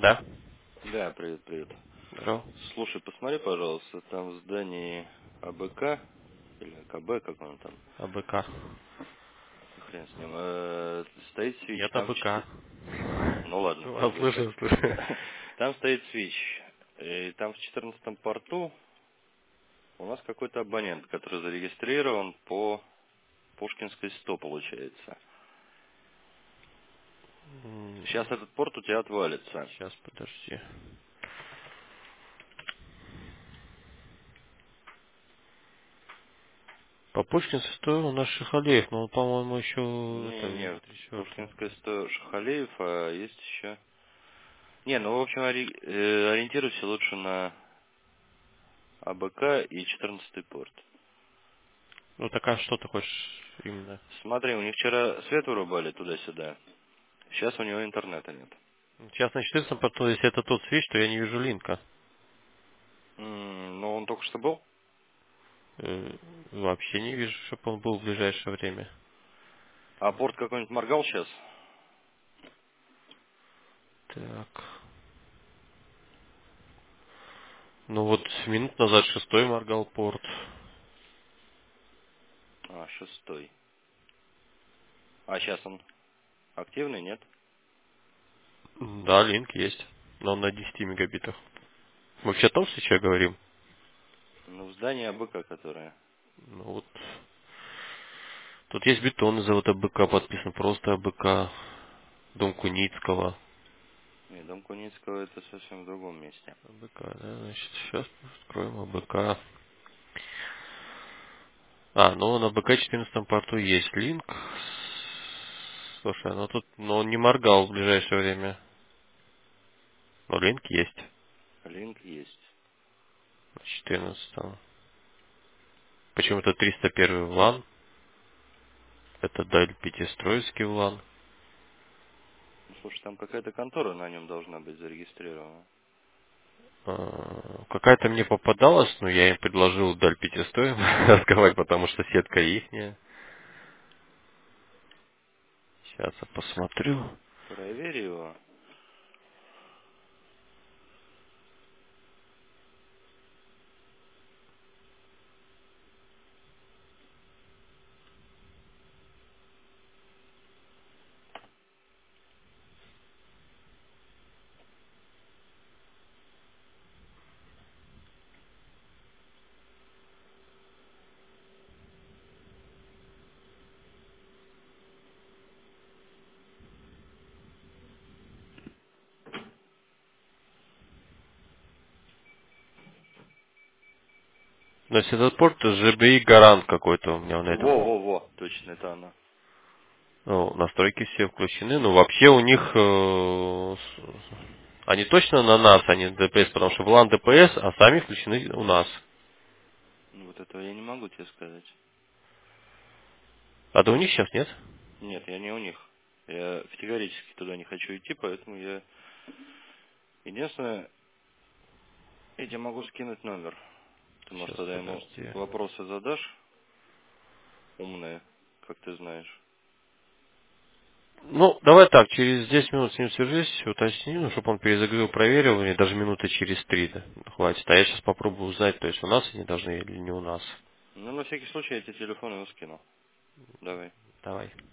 Да? Да, привет, привет. Здорово. Слушай, посмотри, пожалуйста, там в здании АБК, или АКБ, как он там, АБК. хрен с ним, стоит свич, Нет там АБК. ну ладно, Ну, пусть будет так. слышу, слышу. Там стоит свич, и там в 14-м порту у нас какой-то абонент, который зарегистрирован по Пушкинской 100, получается. Сейчас этот порт у тебя отвалится. Сейчас, подожди. По Пушкинской стоил у нас Шихалеев, но он, по-моему, еще это Не-не, регистрирован. Пушкинская 100 Шахалеев, а есть еще... Не, ну, в общем, ориентируйся лучше на АБК и 14-й порт. Ну так а что ты хочешь именно? Смотри, у них вчера свет вырубали туда-сюда. Сейчас у него интернета нет. Сейчас на 14 порту, если это тот свич, то я не вижу линка. Но он только что был. Вообще не вижу, чтобы он был в ближайшее время. А порт какой-нибудь моргал сейчас? Так. Ну вот минут назад шестой моргал порт. А, 6-й. А сейчас он активный, нет? Да, линк есть. Но он на 10 мегабитах. Мы вообще о том свече говорим? Ну, в здании АБК, которое. Ну вот. Тут есть бетонный завод АБК подписан, просто АБК. Дом Куницкого. Не, дом Куницкого это совсем в другом месте. АБК, да, значит, сейчас откроем АБК. А, ну на АБК 14 порту есть линк. Слушай, ну тут, но он не моргал в ближайшее время. Но линк есть. Линк есть. На 14. Почему-то 301 ВЛАН. Это Даль Пятистроевский ВЛАН. Ну, слушай, там какая-то контора на нем должна быть зарегистрирована. Какая-то мне попадалась, но я им предложил Даль Пятистоем разговаривать, потому что сетка ихняя. Сейчас я посмотрю. Проверь его. Но если этот порт, то GBI гарант какой-то у меня на этом. Во-во-во, точно это она. Ну, настройки все включены. Ну, вообще у них они точно на нас, а не ДПС, потому что VLAN ДПС, а сами включены у нас. Ну, вот этого я не могу тебе сказать. А да у них сейчас нет? Нет, я не у них. Я категорически туда не хочу идти, поэтому я... Единственное, я тебе могу скинуть номер. Ты, может, Сейчас, тогда ему подожди. вопросы задашь умные, как ты знаешь. Ну, давай так, через 10 минут с ним свяжись, уточни, ну, чтобы он перезагрузил, проверил, и даже минуты через 3, да, хватит. А я сейчас попробую узнать, то есть у нас они должны или не у нас. Ну, на всякий случай я тебе телефон его скину. Давай. Давай.